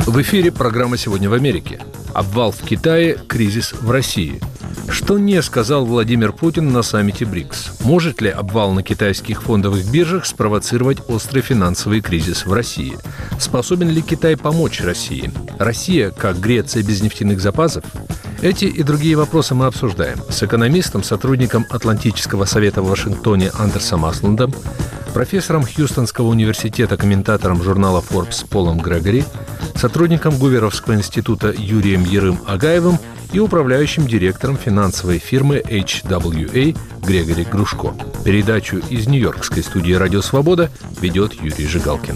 В эфире программа «Сегодня в Америке». Обвал в Китае, кризис в России. Что не сказал Владимир Путин на саммите БРИКС? Может ли обвал на китайских фондовых биржах спровоцировать острый финансовый кризис в России? Способен ли Китай помочь России? Россия, как Греция без нефтяных запасов? Эти и другие вопросы мы обсуждаем с экономистом, сотрудником Атлантического совета в Вашингтоне Андерсом Аслундом, профессором Хьюстонского университета, комментатором журнала Forbes Полом Грегори, сотрудником Гуверовского института Юрием Ярым-Агаевым и управляющим директором финансовой фирмы HWA Грегори Грушко. Передачу из нью-йоркской студии «Радио Свобода» ведет Юрий Жигалкин.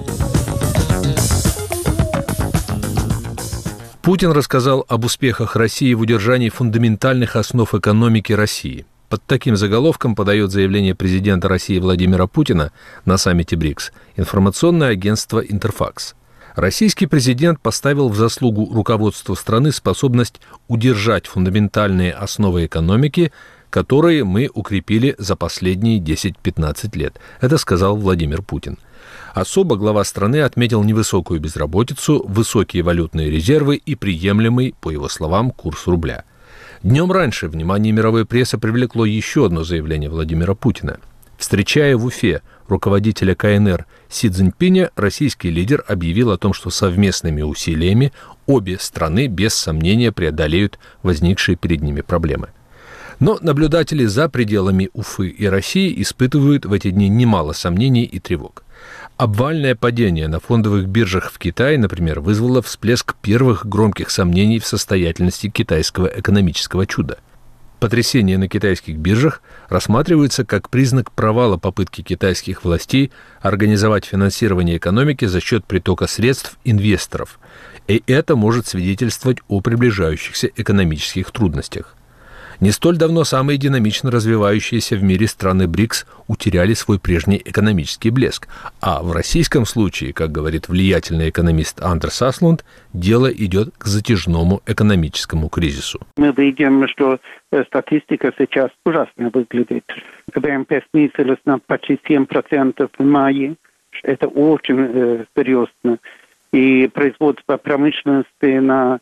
Путин рассказал об успехах России в удержании фундаментальных основ экономики России. Под таким заголовком подает заявление президента России Владимира Путина на саммите БРИКС информационное агентство «Интерфакс». Российский президент поставил в заслугу руководству страны способность удержать фундаментальные основы экономики, которые мы укрепили за последние 10-15 лет. Это сказал Владимир Путин. Особо глава страны отметил невысокую безработицу, высокие валютные резервы и приемлемый, по его словам, курс рубля. Днем раньше внимание мировой прессы привлекло еще одно заявление Владимира Путина. Встречая в Уфе руководителя КНР Си Цзиньпиня, российский лидер объявил о том, что совместными усилиями обе страны без сомнения преодолеют возникшие перед ними проблемы. Но наблюдатели за пределами Уфы и России испытывают в эти дни немало сомнений и тревог. Обвальное падение на фондовых биржах в Китае, например, вызвало всплеск первых громких сомнений в состоятельности китайского экономического чуда. Потрясение на китайских биржах рассматривается как признак провала попытки китайских властей организовать финансирование экономики за счет притока средств инвесторов, и это может свидетельствовать о приближающихся экономических трудностях. Не столь давно самые динамично развивающиеся в мире страны БРИКС утеряли свой прежний экономический блеск, а в российском случае, как говорит влиятельный экономист Андерс Аслунд, дело идет к затяжному экономическому кризису. Мы видим, что статистика сейчас ужасно выглядит. ВМП снизилась на почти 7% в мае. Это очень серьезно. И производство промышленности на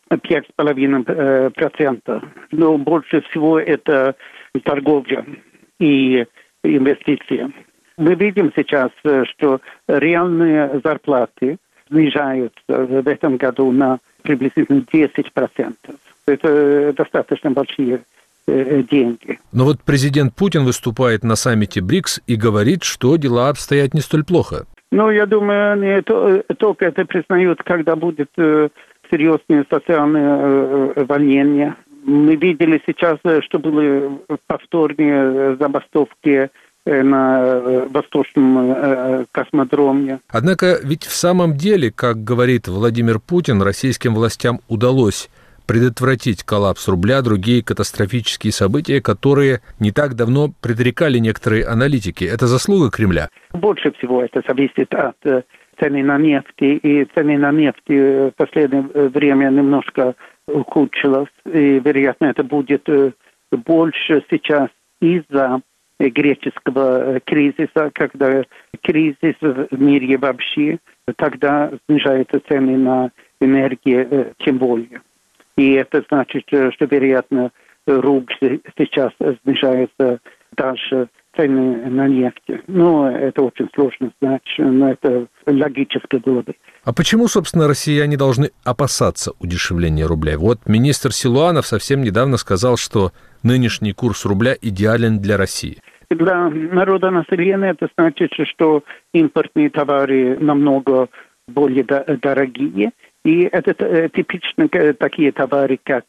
5,5%. Но больше всего это торговля и инвестиции. Мы видим сейчас, что реальные зарплаты снижаются в этом году на приблизительно 10%. Это достаточно большие деньги. Но вот президент Путин выступает на саммите БРИКС и говорит, что дела обстоят не столь плохо. Ну, я думаю, они только это признают, когда будет серьезные социальные волнения. Мы видели сейчас, что были повторные забастовки на Восточном космодроме. Однако ведь в самом деле, как говорит Владимир Путин, российским властям удалось предотвратить коллапс рубля, другие катастрофические события, которые не так давно предрекали некоторые аналитики. Это заслуга Кремля? Больше всего это зависит от цены на нефть, и цены на нефть в последнее время немножко ухудшилась, и, вероятно, это будет больше сейчас из-за греческого кризиса, когда кризис в мире вообще, тогда снижаются цены на энергию тем более. И это значит, что, вероятно, рубль сейчас снижается дальше цены на нефть. Но это очень сложно знать, но это логически было бы. А почему, собственно, россияне должны опасаться удешевления рубля? Вот министр Силуанов совсем недавно сказал, что нынешний курс рубля идеален для России. Для народа населения это значит, что импортные товары намного более дорогие. И это типично такие товары, как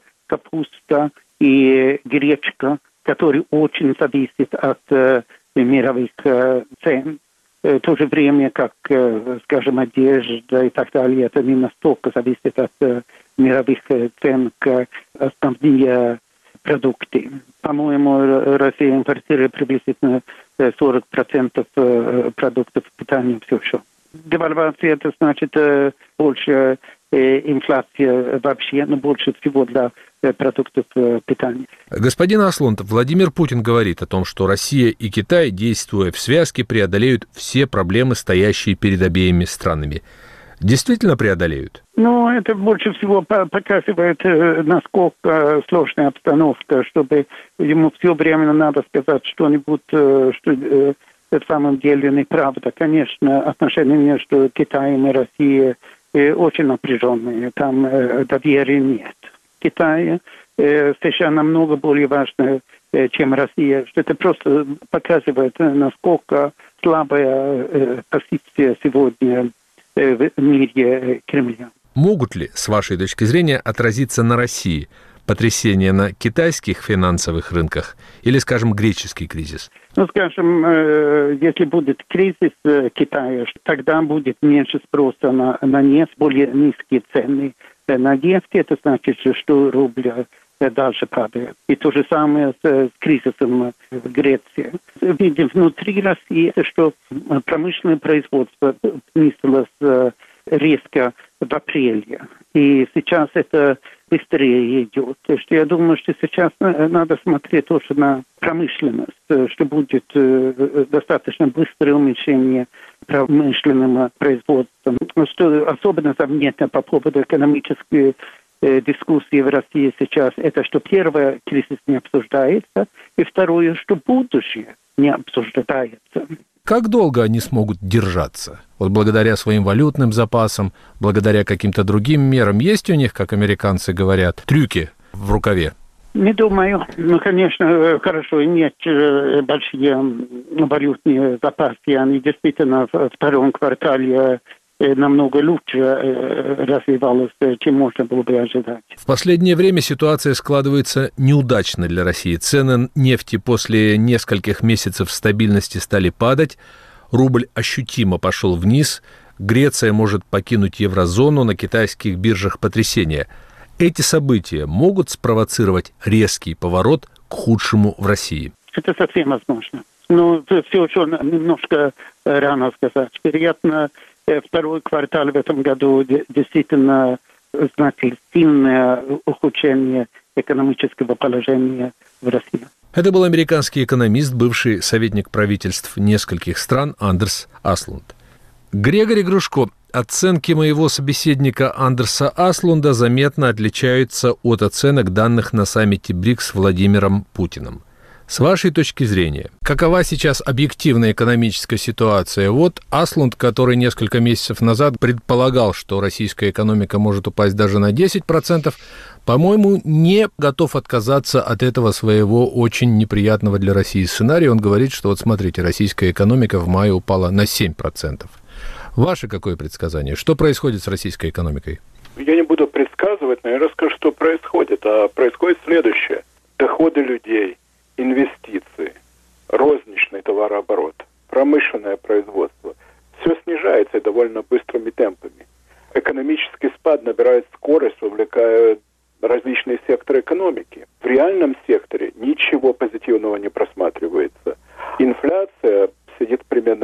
капуста и гречка, которые очень зависят от мировых цен. В то же время, как, скажем, одежда и так далее, это не настолько зависит от мировых цен, как основные продукты. По-моему, Россия импортирует приблизительно 40% продуктов питания все еще. Девальвация, это значит больше инфляция вообще, но больше всего для продуктов питания. Господин Аслунд, Владимир Путин говорит о том, что Россия и Китай, действуя в связке, преодолеют все проблемы, стоящие перед обеими странами. действительно преодолеют? Ну, это больше всего показывает, насколько сложная обстановка, чтобы ему все время надо сказать что-нибудь, что на самом деле неправда. Конечно, отношения между Китаем и Россией очень напряженные, там доверия нет. Китай США намного более важно, чем Россия. Это просто показывает, насколько слабая позиция сегодня в мире Кремля. Могут ли, с вашей точки зрения, отразиться на России потрясения на китайских финансовых рынках или, скажем, греческий кризис? Ну, скажем, если будет кризис Китая, тогда будет меньше спроса на нефть, более низкие цены на нефть. Это значит, что рубль дальше падает. И то же самое с кризисом в Греции. Видим внутри России, что промышленное производство снизилось резко в апреле. И сейчас это быстрее идет. Так что я думаю, что сейчас надо смотреть тоже на промышленность, что будет достаточно быстрое уменьшение промышленного производства. Что особенно заметно по поводу экономической дискуссии в России сейчас, это что первое, кризис не обсуждается, и второе, что будущее не обсуждается. Как долго они смогут держаться? Вот благодаря своим валютным запасам, благодаря каким-то другим мерам. Есть у них, как американцы говорят, трюки в рукаве? Не думаю. Ну, конечно, хорошо, иметь большие валютные запасы. Они действительно в втором квартале намного лучше развивалась, чем можно было бы ожидать. В последнее время ситуация складывается неудачно для России. Цены нефти после нескольких месяцев стабильности стали падать, рубль ощутимо пошел вниз, Греция может покинуть еврозону, на китайских биржах потрясения. Эти события могут спровоцировать резкий поворот к худшему в России? Это совсем возможно. Но все еще немножко рано сказать. Вероятно, второй квартал в этом году действительно значит сильное ухудшение экономического положения в России. Это был американский экономист, бывший советник правительств нескольких стран Андерс Аслунд. Грегори Грушко, оценки моего собеседника Андерса Аслунда заметно отличаются от оценок, данных на саммите БРИКС с Владимиром Путиным. С вашей точки зрения, какова сейчас объективная экономическая ситуация? Вот Аслунд, который несколько месяцев назад предполагал, что российская экономика может упасть даже на 10%, по-моему, не готов отказаться от этого своего очень неприятного для России сценария. Он говорит, что вот смотрите, российская экономика в мае упала на 7%. Ваше какое предсказание? Что происходит с российской экономикой? Я не буду предсказывать, но я расскажу, что происходит. А происходит следующее. Доходы людей, инвестиции, розничный товарооборот, промышленное производство. Все снижается довольно быстрыми темпами. Экономический спад набирает скорость, вовлекая различные секторы экономики. В реальном секторе ничего позитивного не просматривается. Инфляция сидит примерно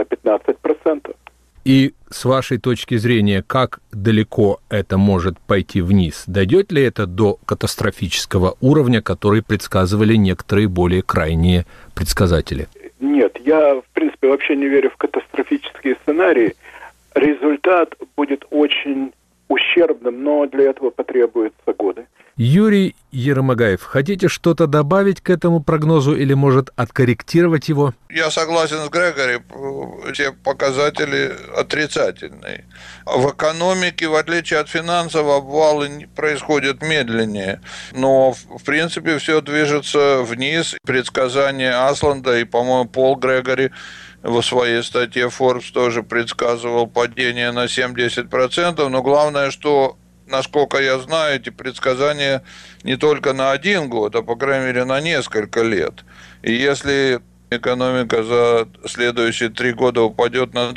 15%. И с вашей точки зрения, как далеко это может пойти вниз? Дойдет ли это до катастрофического уровня, который предсказывали некоторые более крайние предсказатели? Нет, я, в принципе, вообще не верю в катастрофические сценарии. Результат будет очень ущербным, но для этого потребуются годы. Юрий Еромагаев, хотите что-то добавить к этому прогнозу или, может, откорректировать его? Я согласен с Грегори, все показатели отрицательные. В экономике, в отличие от финансов, обвалы происходят медленнее. Но, в принципе, все движется вниз. Предсказания Асланда и, по-моему, Пол Грегори в своей статье Forbes тоже предсказывал падение на 7-10%. Но главное, что, насколько я знаю, эти предсказания не только на 1 год, а, по крайней мере, на несколько лет. И если экономика за следующие 3 года упадет на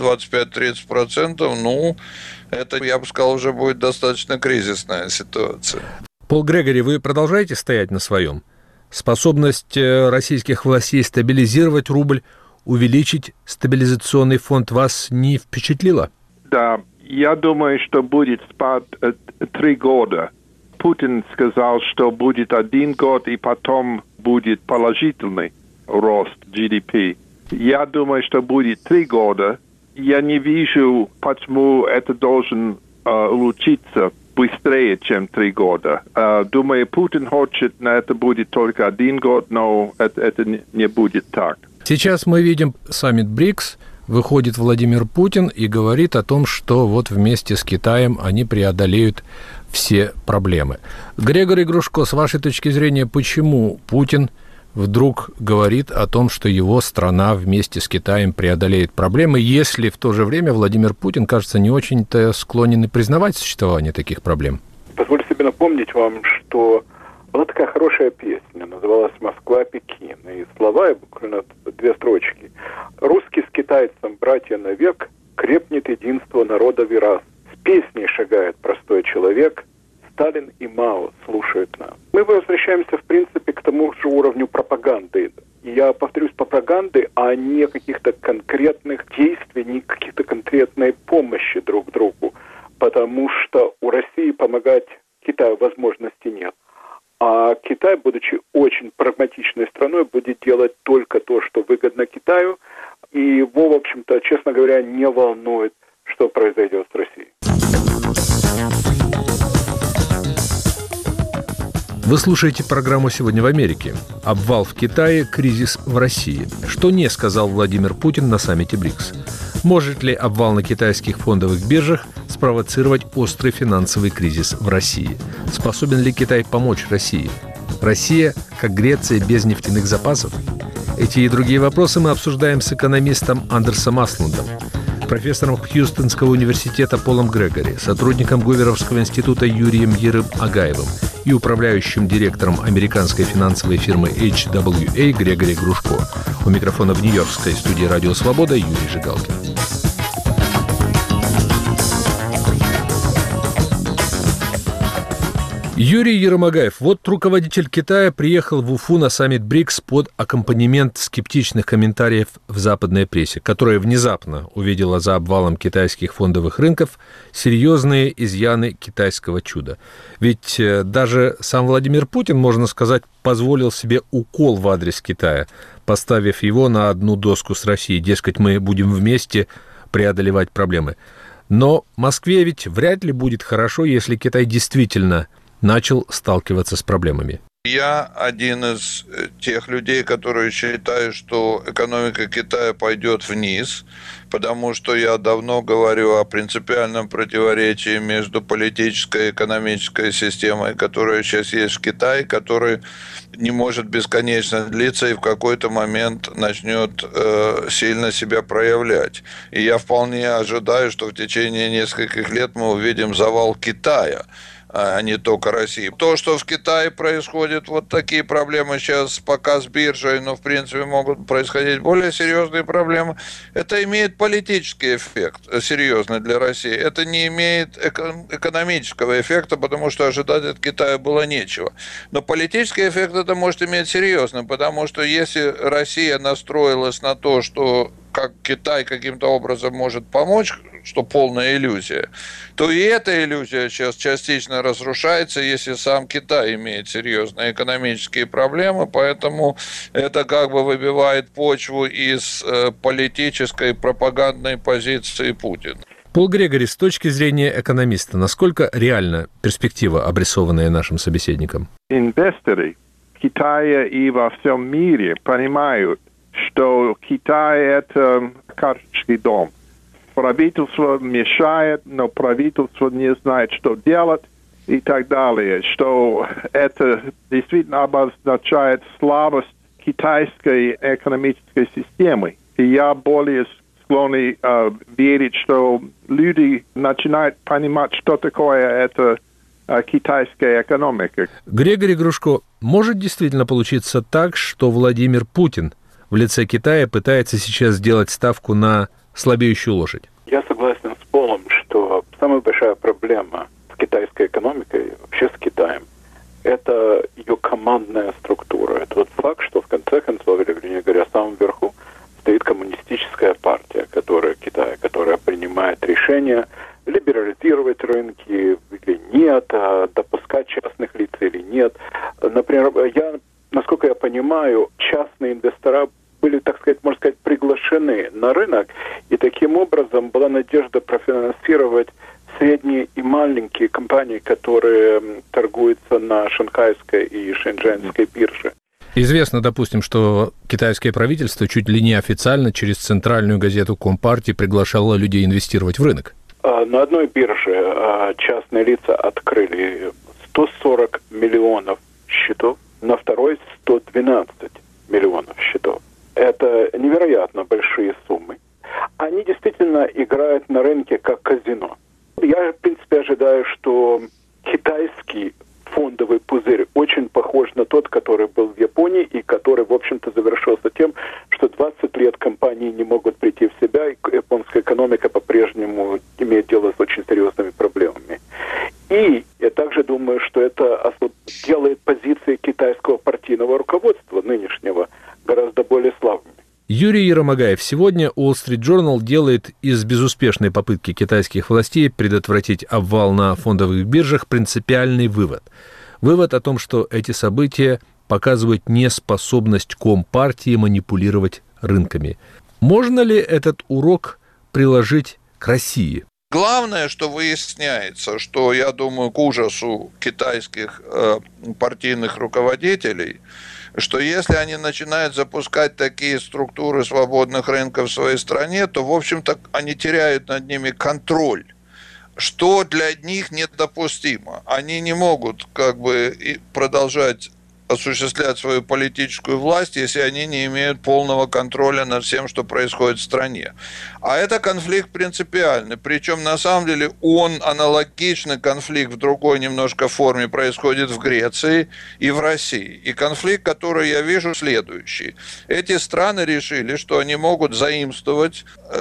25-30%, ну, это, я бы сказал, уже будет достаточно кризисная ситуация. Пол Грегори, вы продолжаете стоять на своем? Способность российских властей стабилизировать рубль, увеличить стабилизационный фонд вас не впечатлило? Да, я думаю, что будет спад 3 года. Путин сказал, что будет 1 год и потом будет положительный рост GDP. Я думаю, что будет 3 года. Я не вижу, почему это должен улучшиться быстрее, чем 3 года. Думаю, Путин хочет, на это будет только 1 год, но это не будет так. Сейчас мы видим саммит БРИКС, выходит Владимир Путин и говорит о том, что вот вместе с Китаем они преодолеют все проблемы. Григорий Грушко, с вашей точки зрения, почему Путин вдруг говорит о том, что его страна вместе с Китаем преодолеет проблемы, если в то же время Владимир Путин, кажется, не очень-то склонен признавать существование таких проблем? Позвольте себе напомнить вам, что была такая хорошая песня, называлась «Москва-Пекин». И слова, буквально 2 строчки. «Русский с китайцем, братья навек, крепнет единство народов и рас. С песней шагает простой человек, Сталин и Мао слушают нас». Мы возвращаемся, в принципе, к тому же уровню пропаганды. И я повторюсь, пропаганды, а не каких-то конкретных действий, не каких-то конкретной помощи друг другу. Потому что у России помогать Китаю возможности нет. А Китай, будучи очень прагматичной страной, будет делать только то, что выгодно Китаю. И его, в общем-то, честно говоря, не волнует, что произойдет с Россией. Вы слушаете программу «Сегодня в Америке». Обвал в Китае, кризис в России. Что не сказал Владимир Путин на саммите БРИКС? Может ли обвал на китайских фондовых биржах спровоцировать острый финансовый кризис в России? Способен ли Китай помочь России? Россия, как Греция, без нефтяных запасов? Эти и другие вопросы мы обсуждаем с экономистом Андерсом Аслундом, профессором Хьюстонского университета Полом Грегори, сотрудником Гуверовского института Юрием Агаевым и управляющим директором американской финансовой фирмы HWA Григорий Грушко. У микрофона в нью-йоркской студии «Радио Свобода» Юрий Жигалкин. Юрий Еромагаев. Вот руководитель Китая приехал в Уфу на саммит БРИКС под аккомпанемент скептичных комментариев в западной прессе, которая внезапно увидела за обвалом китайских фондовых рынков серьезные изъяны китайского чуда. Ведь даже сам Владимир Путин, можно сказать, позволил себе укол в адрес Китая, поставив его на одну доску с Россией. Дескать, мы будем вместе преодолевать проблемы. Но Москве ведь вряд ли будет хорошо, если Китай действительно начал сталкиваться с проблемами. Я один из тех людей, которые считают, что экономика Китая пойдет вниз, потому что я давно говорю о принципиальном противоречии между политической и экономической системой, которая сейчас есть в Китае, которая не может бесконечно длиться и в какой-то момент начнет сильно себя проявлять. И я вполне ожидаю, что в течение нескольких лет мы увидим завал Китая, а не только России. То, что в Китае происходят вот такие проблемы сейчас пока с биржей, но в принципе могут происходить более серьезные проблемы, это имеет политический эффект серьезный для России. Это не имеет экономического эффекта, потому что ожидать от Китая было нечего. Но политический эффект это может иметь серьезный, потому что если Россия настроилась на то, что как Китай каким-то образом может помочь, что полная иллюзия, то и эта иллюзия сейчас частично разрушается, если сам Китай имеет серьезные экономические проблемы, поэтому это как бы выбивает почву из политической пропагандной позиции Путина. Пол Грегори, с точки зрения экономиста, насколько реальна перспектива, обрисованная нашим собеседником? Инвесторы Китая и во всем мире понимают, что Китай – это карточный дом. Правительство мешает, но правительство не знает, что делать и так далее. Что это действительно обозначает слабость китайской экономической системы. И я более склонен верить, что люди начинают понимать, что такое это китайская экономика. Григорий Грушко, может действительно получиться так, что Владимир Путин в лице Китая пытается сейчас сделать ставку на слабеющую лошадь? Я согласен с Полом, что самая большая проблема с китайской экономикой, вообще с Китаем, это ее командная структура. Это вот факт, что в конце концов, или, вернее говоря, в самом верху стоит коммунистическая партия, которая Китая, которая принимает решения либерализировать рынки или нет, допускать частных лиц или нет. Например, насколько я понимаю, частные инвестора были, так сказать, можно сказать, приглашены на рынок, и таким образом была надежда профинансировать средние и маленькие компании, которые торгуются на шанхайской и шэньчжэньской бирже. Известно, допустим, что китайское правительство чуть ли не официально через центральную газету Компартии приглашало людей инвестировать в рынок. На одной бирже частные лица открыли 140 миллионов счетов, на второй 112 миллионов счетов. Это невероятно большие суммы. Они действительно играют на рынке как казино. Я, в принципе, ожидаю, что китайский фондовый пузырь очень похож на тот, который был в Японии и который, в общем-то, завершился тем, что 20 лет компании не могут прийти в себя, и японская экономика по-прежнему имеет дело с очень серьезными проблемами. И я также думаю, что это делает позиции китайского партийного руководства нынешнего гораздо более слабыми. Юрий Еромагаев. Сегодня Wall Street Journal делает из безуспешной попытки китайских властей предотвратить обвал на фондовых биржах принципиальный вывод. Вывод о том, что эти события показывают неспособность Компартии манипулировать рынками. Можно ли этот урок приложить к России? Главное, что выясняется, что, я думаю, к ужасу китайских партийных руководителей, что если они начинают запускать такие структуры свободных рынков в своей стране, то, в общем-то, они теряют над ними контроль, что для них недопустимо. Они не могут продолжать осуществлять свою политическую власть, если они не имеют полного контроля над всем, что происходит в стране. А это конфликт принципиальный. Причем, на самом деле, аналогичный конфликт в другой немножко форме происходит в Греции и в России. И конфликт, который я вижу, следующий. Эти страны решили, что они могут заимствовать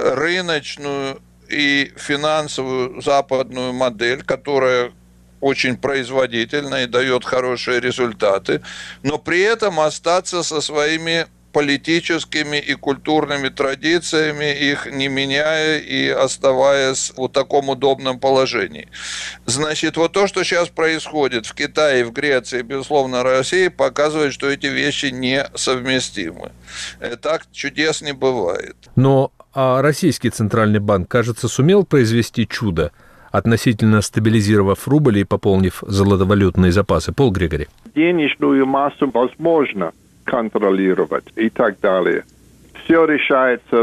рыночную и финансовую западную модель, которая очень производительна и дает хорошие результаты, но при этом остаться со своими политическими и культурными традициями, их не меняя и оставаясь в таком удобном положении. Значит, вот то, что сейчас происходит в Китае, в Греции, безусловно, России, показывает, что эти вещи несовместимы. Так чудес не бывает. Но российский Центральный банк, кажется, сумел произвести чудо, относительно стабилизировав рубль и пополнив золотовалютные запасы. Пол Грегори. Денежную массу возможно контролировать и так далее. Все решается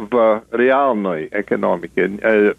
в реальной экономике,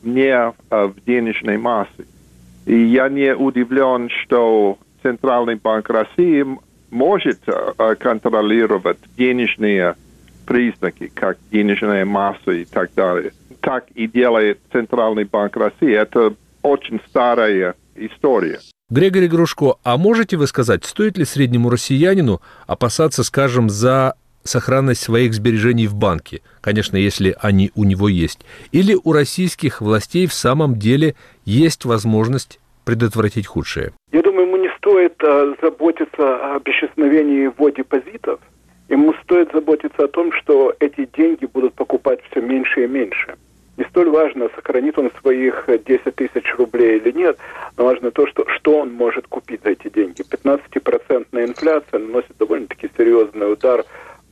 не в денежной массе. И я не удивлен, что Центральный банк России может контролировать денежные признаки, как денежная масса и так далее. Так и делает Центральный банк России. Это очень старая история. Григорий Грушко, а можете вы сказать, стоит ли среднему россиянину опасаться, скажем, за сохранность своих сбережений в банке? Конечно, если они у него есть. Или у российских властей в самом деле есть возможность предотвратить худшее? Я думаю, ему не стоит заботиться об исчезновении его депозитов. Ему стоит заботиться о том, что эти деньги будут покупать все меньше и меньше. Не столь важно, сохранит он своих 10 тысяч рублей или нет, но важно то, что он может купить за эти деньги. 15% инфляция наносит довольно-таки серьезный удар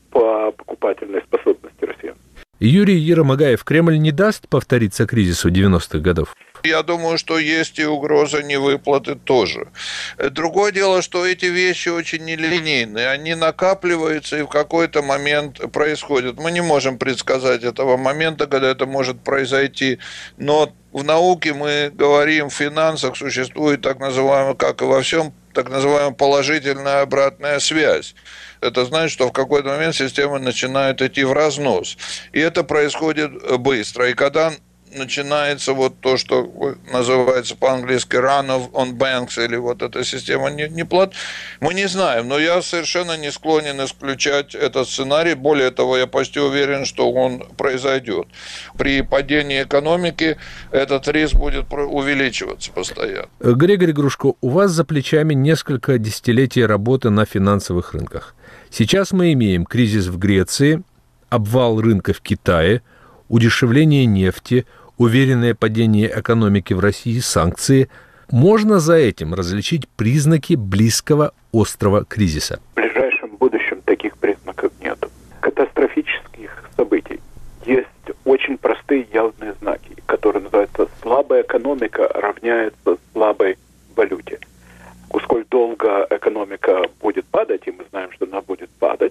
по покупательной способности россиян. Юрий Еромагаев, Кремль не даст повториться кризису 90-х годов? Я думаю, что есть и угроза невыплаты тоже. Другое дело, что эти вещи очень нелинейные. Они накапливаются и в какой-то момент происходят. Мы не можем предсказать этого момента, когда это может произойти. Но в науке мы говорим, в финансах существует так называемая, как и во всем, так называемая положительная обратная связь. Это значит, что в какой-то момент система начинает идти в разнос. И это происходит быстро. И когда начинается вот то, что называется по-английски run on banks, или вот эта система неплат, мы не знаем, но я совершенно не склонен исключать этот сценарий. Более того, я почти уверен, что он произойдет. При падении экономики этот риск будет увеличиваться постоянно. Григорий Грушко, у вас за плечами несколько десятилетий работы на финансовых рынках. Сейчас мы имеем кризис в Греции, обвал рынка в Китае, удешевление нефти, уверенное падение экономики в России, санкции. Можно за этим различить признаки близкого острого кризиса? В ближайшем будущем таких признаков нет. Катастрофических событий. Есть очень простые явные знаки, которые называются слабая экономика равняется слабой валюте. Сколь долго экономика будет падать, и мы знаем, что она будет падать,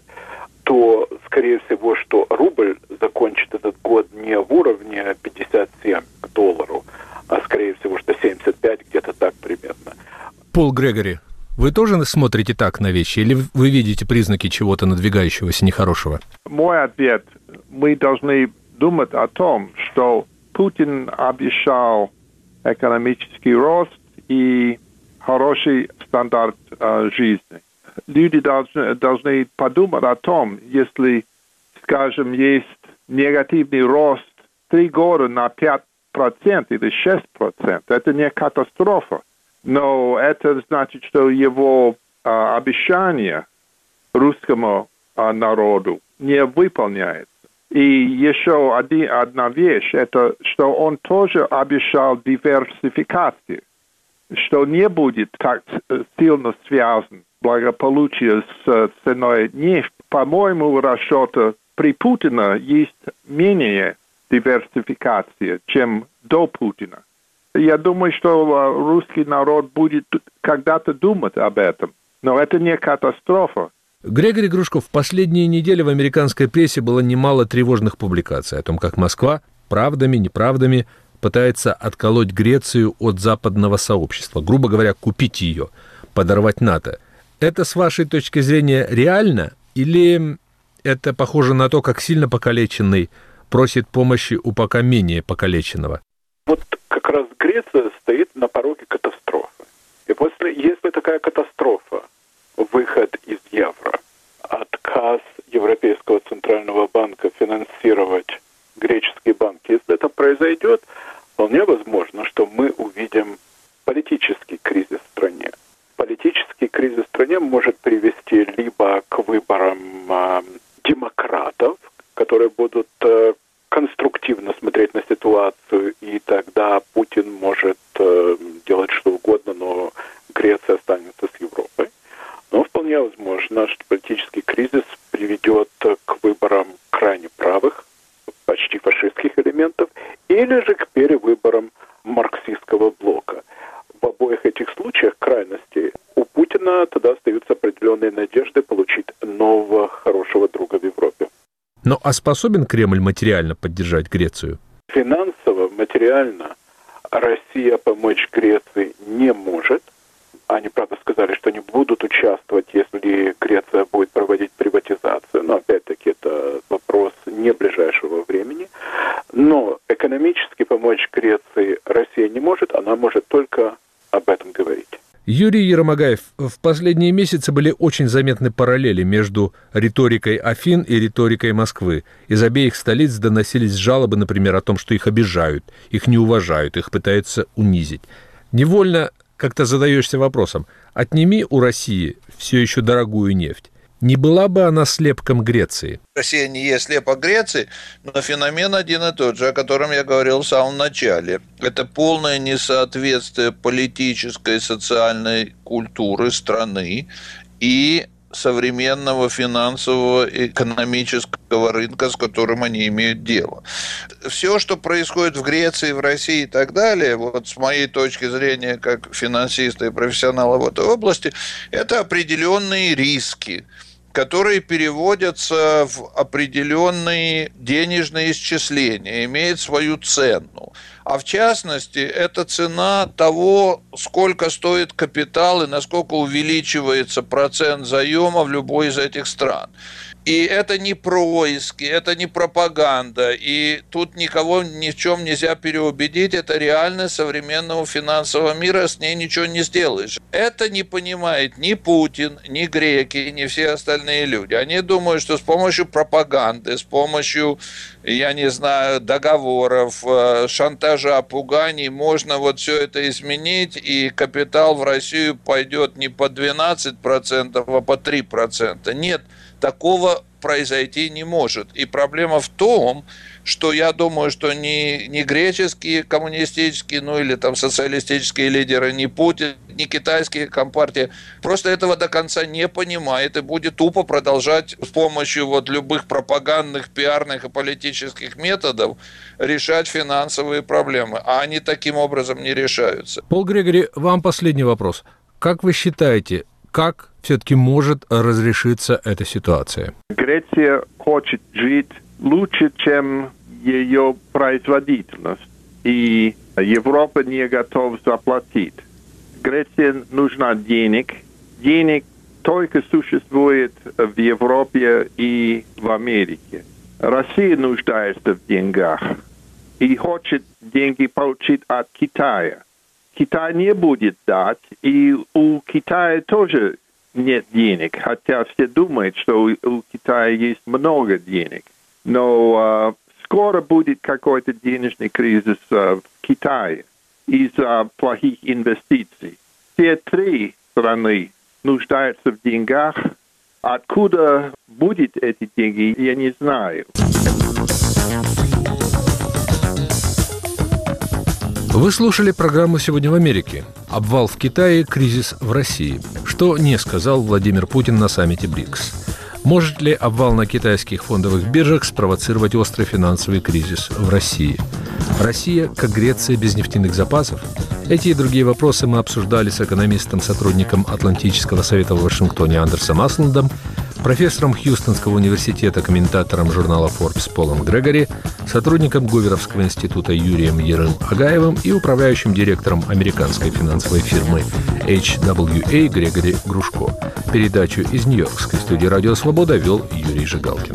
то, скорее всего, что рубль закончит этот год не в уровне 57 к доллару, а, скорее всего, что 75, где-то так примерно. Пол Грегори, вы тоже смотрите так на вещи, или вы видите признаки чего-то надвигающегося нехорошего? Мой ответ. Мы должны думать о том, что Путин обещал экономический рост и хороший стандарт жизни. Люди должны подумать о том, если, скажем, есть негативный рост 3 года на 5% или 6%, это не катастрофа. Но это значит, что его обещание русскому народу не выполняется. И еще одна вещь, это что он тоже обещал диверсификацию, что не будет так сильно связан благополучие с ценой нефти. По моему расчету, при Путине есть менее диверсификации, чем до Путина. Я думаю, что русский народ будет когда-то думать об этом, но это не катастрофа. Грегори Грушко, в последние недели в американской прессе было немало тревожных публикаций о том, как Москва правдами, неправдами пытается отколоть Грецию от западного сообщества, грубо говоря, купить ее, подорвать НАТО. Это, с вашей точки зрения, реально? Или это похоже на то, как сильно покалеченный просит помощи у пока менее покалеченного? Вот как раз Греция стоит на пороге катастрофы. И если такая катастрофа, выход из евро, отказ Европейского центрального банка финансировать греческий банк, если это произойдет, вполне возможно, что мы увидим политический кризис в стране. Политический кризис в стране может привести либо к выборам демократов, которые будут конструктивно смотреть на ситуацию, и тогда Путин может делать что угодно, но Греция останется с Европой. Но вполне возможно, что политический кризис приведет к выборам крайне правых, почти фашистских элементов, или же к перевыборам марксистского блока. В обоих этих случаях крайностей у Путина тогда остаются определенные надежды получить нового хорошего друга в Европе. Ну, а способен Кремль материально поддержать Грецию? Финансово, материально Россия помочь Греции не может. Они, правда, сказали, что не будут участвовать, если Греция будет проводить приватизацию. Но, опять-таки, это вопрос не ближайшего времени. Но экономически помочь Греции Россия не может. Она может только об этом говорить. Юрий Еромагаев, в последние месяцы были очень заметны параллели между риторикой Афин и риторикой Москвы. Из обеих столиц доносились жалобы, например, о том, что их обижают, их не уважают, их пытаются унизить. Невольно как-то задаешься вопросом, отними у России все еще дорогую нефть. Не была бы она слепком Греции? Россия не есть слепок Греции, но феномен один и тот же, о котором я говорил в самом начале. Это полное несоответствие политической и социальной культуры страны и современного финансового и экономического рынка, с которым они имеют дело. Все, что происходит в Греции, в России и так далее, вот с моей точки зрения, как финансиста и профессионала в этой области, это определенные риски, которые переводятся в определенные денежные исчисления, имеют свою цену. А в частности, это цена того, сколько стоит капитал и насколько увеличивается процент заема в любой из этих стран. И это не происки, это не пропаганда, и тут никого ни в чем нельзя переубедить, это реальность современного финансового мира, с ней ничего не сделаешь. Это не понимает ни Путин, ни греки, ни все остальные люди. Они думают, что с помощью пропаганды, с помощью, я не знаю, договоров, шантажа, пуганий можно вот все это изменить, и капитал в Россию пойдет не по 12%, а по 3%. Нет. Такого произойти не может. И проблема в том, что я думаю, что ни греческие коммунистические, ну или там социалистические лидеры, ни Путин, ни китайские компартии просто этого до конца не понимает и будет тупо продолжать с помощью вот любых пропагандных, пиарных и политических методов решать финансовые проблемы. А они таким образом не решаются. Пол Грегори, вам последний вопрос. Как вы считаете, как все-таки может разрешиться эта ситуация? Греция хочет жить лучше, чем ее производительность, и Европа не готова заплатить. Греции нужна денег. Денег только существует в Европе и в Америке. Россия нуждается в деньгах и хочет деньги получить от Китая. Китай не будет дать, и у Китая тоже нет денег, хотя все думают, что у Китая есть много денег. Но скоро будет какой-то денежный кризис в Китае из-за плохих инвестиций. Все три страны нуждаются в деньгах. Откуда будут эти деньги, я не знаю. Вы слушали программу «Сегодня в Америке». Обвал в Китае, кризис в России. Что не сказал Владимир Путин на саммите БРИКС? Может ли обвал на китайских фондовых биржах спровоцировать острый финансовый кризис в России? Россия, как Греция, без нефтяных запасов? Эти и другие вопросы мы обсуждали с экономистом, сотрудником Атлантического совета в Вашингтоне Андерсом Асландом, профессором Хьюстонского университета, комментатором журнала Forbes Полом Грегори, сотрудником Гуверовского института Юрием Ерым-Агаевым и управляющим директором американской финансовой фирмы HWA Грегори Грушко. Передачу из Нью-Йоркской студии «Радио Свобода» вел Юрий Жигалкин.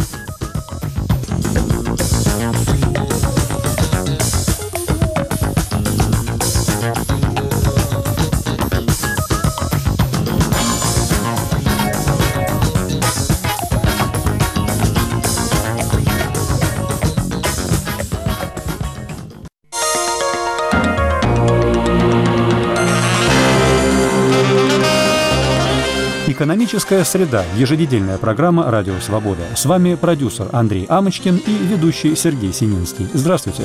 «Экономическая среда» – еженедельная программа «Радио Свобода». С вами продюсер Андрей Амочкин и ведущий Сергей Сининский. Здравствуйте.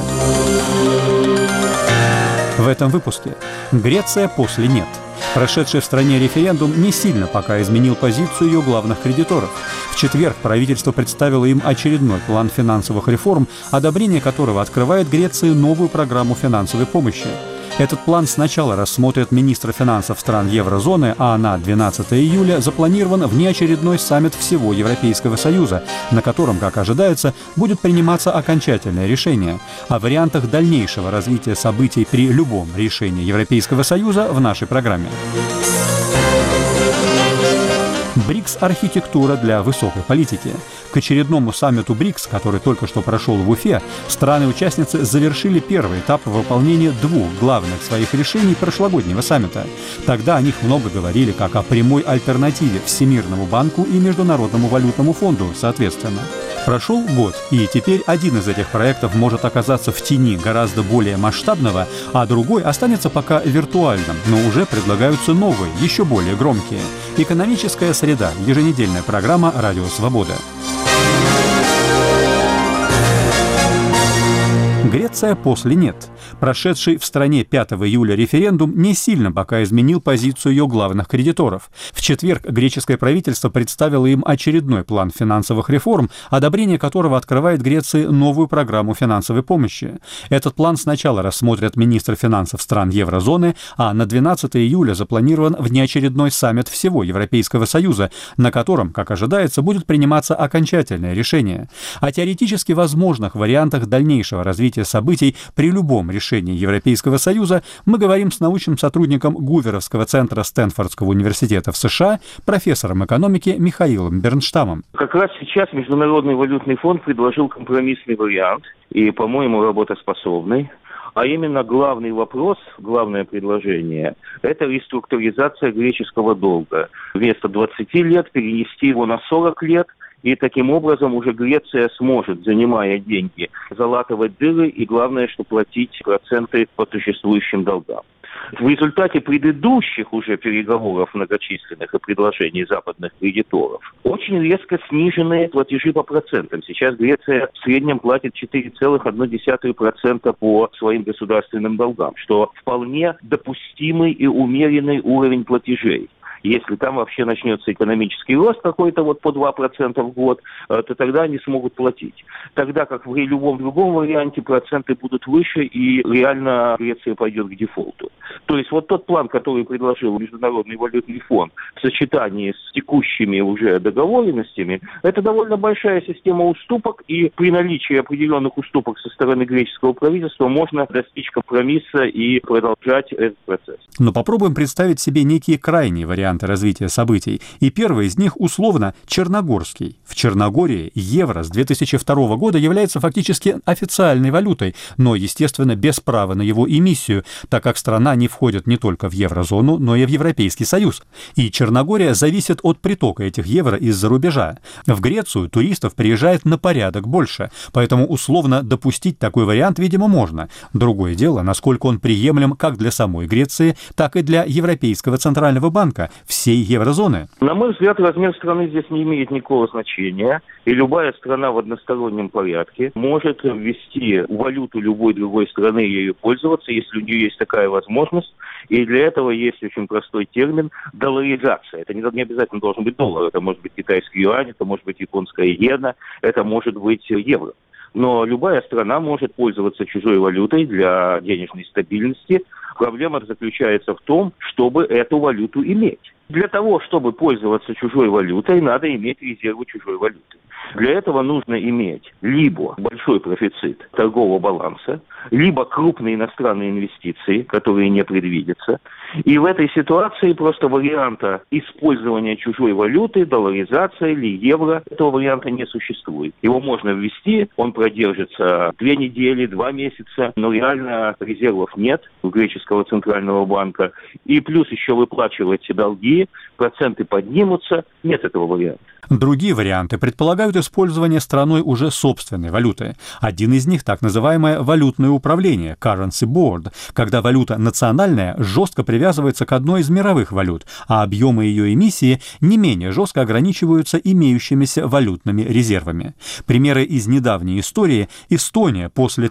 В этом выпуске Греция после «нет». Прошедший в стране референдум не сильно пока изменил позицию ее главных кредиторов. В четверг правительство представило им очередной план финансовых реформ, одобрение которого открывает Греции новую программу финансовой помощи. Этот план сначала рассмотрят министры финансов стран еврозоны, а на 12 июля запланирован внеочередной саммит всего Европейского Союза, на котором, как ожидается, будет приниматься окончательное решение. О вариантах дальнейшего развития событий при любом решении Европейского Союза в нашей программе. БРИКС – архитектура для высокой политики. К очередному саммиту БРИКС, который только что прошел в Уфе, страны-участницы завершили первый этап выполнения двух главных своих решений прошлогоднего саммита. Тогда о них много говорили как о прямой альтернативе Всемирному банку и Международному валютному фонду, соответственно. Прошел год, и теперь один из этих проектов может оказаться в тени гораздо более масштабного, а другой останется пока виртуальным, но уже предлагаются новые, еще более громкие. «Экономическая среда» – еженедельная программа «Радио Свобода». Греция после «нет». Прошедший в стране 5 июля референдум не сильно пока изменил позицию ее главных кредиторов. В четверг греческое правительство представило им очередной план финансовых реформ, одобрение которого открывает Греции новую программу финансовой помощи. Этот план сначала рассмотрят министры финансов стран еврозоны, а на 12 июля запланирован внеочередной саммит всего Европейского Союза, на котором, как ожидается, будет приниматься окончательное решение. О теоретически возможных вариантах дальнейшего развития событий при любом решении Европейского Союза мы говорим с научным сотрудником Гуверовского центра Стэнфордского университета в США, профессором экономики Михаилом Бернштамом. Как раз сейчас Международный валютный фонд предложил компромиссный вариант и, по-моему, работоспособный. А именно главный вопрос, главное предложение – это реструктуризация греческого долга. Вместо 20 лет перенести его на 40 лет. И таким образом уже Греция сможет, занимая деньги, залатывать дыры и, главное, что платить проценты по существующим долгам. В результате предыдущих уже переговоров многочисленных и предложений западных кредиторов очень резко снижены платежи по процентам. Сейчас Греция в среднем платит 4,1% по своим государственным долгам, что вполне допустимый и умеренный уровень платежей. Если там вообще начнется экономический рост какой-то вот по 2% в год, то тогда они смогут платить. Тогда как в любом другом варианте проценты будут выше, и реально Греция пойдет к дефолту. То есть вот тот план, который предложил Международный валютный фонд в сочетании с текущими уже договоренностями, это довольно большая система уступок, и при наличии определенных уступок со стороны греческого правительства можно достичь компромисса и продолжать этот процесс. Но попробуем представить себе некие крайние варианты развития событий. И первый из них условно черногорский. В Черногории евро с 2002 года является фактически официальной валютой, но, естественно, без права на его эмиссию, так как страна не входит не только в еврозону, но и в Европейский Союз. И Черногория зависит от притока этих евро из-за рубежа. В Грецию туристов приезжает на порядок больше, поэтому условно допустить такой вариант, видимо, можно. Другое дело, насколько он приемлем как для самой Греции, так и для Европейского центрального банка, всей еврозоны. На мой взгляд, размер страны здесь не имеет никакого значения, и любая страна в одностороннем порядке может ввести валюту любой другой страны и ею пользоваться, если у нее есть такая возможность, и для этого есть очень простой термин – долларизация. Это не обязательно должен быть доллар, это может быть китайский юань, это может быть японская иена, это может быть евро. Но любая страна может пользоваться чужой валютой для денежной стабильности. Проблема заключается в том, чтобы эту валюту иметь. Для того, чтобы пользоваться чужой валютой, надо иметь резервы чужой валюты. Для этого нужно иметь либо большой профицит торгового баланса, либо крупные иностранные инвестиции, которые не предвидятся. И в этой ситуации просто варианта использования чужой валюты, долларизация или евро, этого варианта не существует. Его можно ввести, он продержится 2 недели, 2 месяца, но реально резервов нет у греческого центрального банка. И плюс еще выплачивать долги, проценты поднимутся, нет этого варианта. Другие варианты предполагают использование страной уже собственной валюты. Один из них — так называемое валютное управление, currency board, когда валюта национальная жестко привязывается к одной из мировых валют, а объемы ее эмиссии не менее жестко ограничиваются имеющимися валютными резервами. Примеры из недавней истории: Эстония после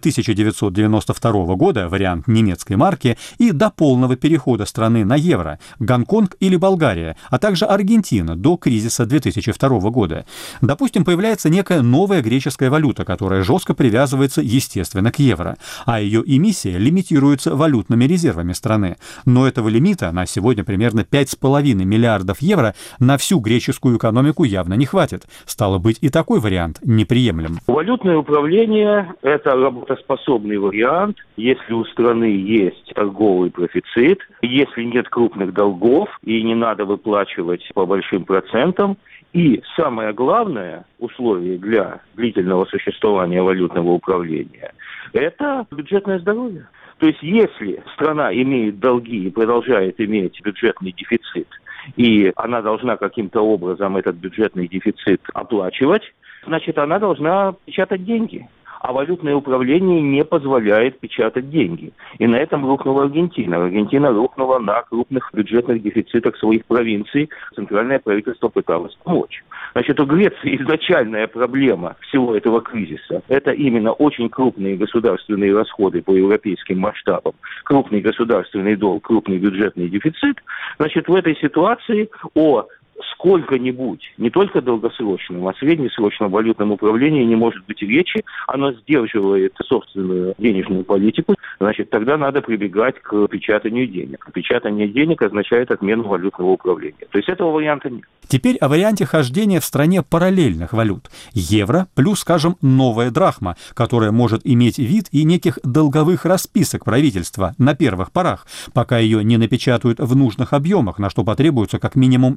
1992 года, вариант немецкой марки, и до полного перехода страны на евро, Гонконг или Болгария, а также Аргентина до кризиса 2002 года. Допустим, появляется некая новая греческая валюта, которая жестко привязывается, естественно, к евро, а ее эмиссия лимитируется валютными резервами страны. Но этого лимита на сегодня примерно 5,5 миллиардов евро на всю греческую экономику явно не хватит. Стало быть, и такой вариант неприемлем. Валютное управление – это работоспособный вариант, если у страны есть торговый профицит, если нет крупных долгов и не надо выплачивать по большим процентам. И самое главное условие для длительного существования валютного управления – это бюджетное здоровье. То есть если страна имеет долги и продолжает иметь бюджетный дефицит, и она должна каким-то образом этот бюджетный дефицит оплачивать, значит, она должна печатать деньги. А валютное управление не позволяет печатать деньги. И на этом рухнула Аргентина. Аргентина рухнула на крупных бюджетных дефицитах своих провинций. Центральное правительство пыталось помочь. Значит, у Греции изначальная проблема всего этого кризиса – это именно очень крупные государственные расходы по европейским масштабам, крупный государственный долг, крупный бюджетный дефицит. Значит, в этой ситуации о сколько-нибудь, не только долгосрочном, а среднесрочном валютном управлении не может быть речи, оно сдерживает собственную денежную политику, значит, тогда надо прибегать к печатанию денег. Печатание денег означает отмену валютного управления. То есть этого варианта нет. Теперь о варианте хождения в стране параллельных валют. Евро плюс, скажем, новая драхма, которая может иметь вид и неких долговых расписок правительства на первых порах, пока ее не напечатают в нужных объемах, на что потребуется как минимум месяцы.